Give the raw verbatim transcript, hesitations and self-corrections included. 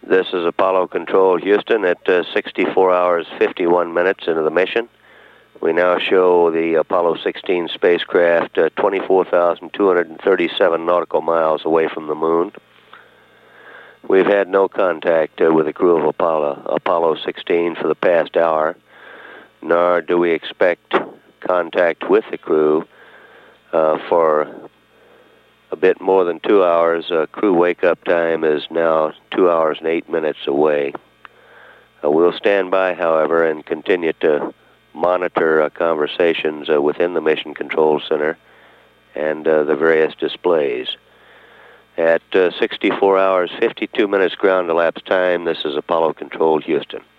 This is Apollo Control Houston at uh, sixty-four hours, fifty-one minutes into the mission. We now show the Apollo sixteen spacecraft uh, twenty-four thousand two hundred thirty-seven nautical miles away from the moon. We've had no contact uh, with the crew of Apollo, Apollo sixteen for the past hour, nor do we expect contact with the crew uh, for a bit more than two hours. Uh, crew wake-up time is now two hours and eight minutes away. Uh, we'll stand by, however, and continue to monitor uh, conversations uh, within the Mission Control Center and uh, the various displays. At uh, sixty-four hours, fifty-two minutes ground elapsed time, this is Apollo Control Houston.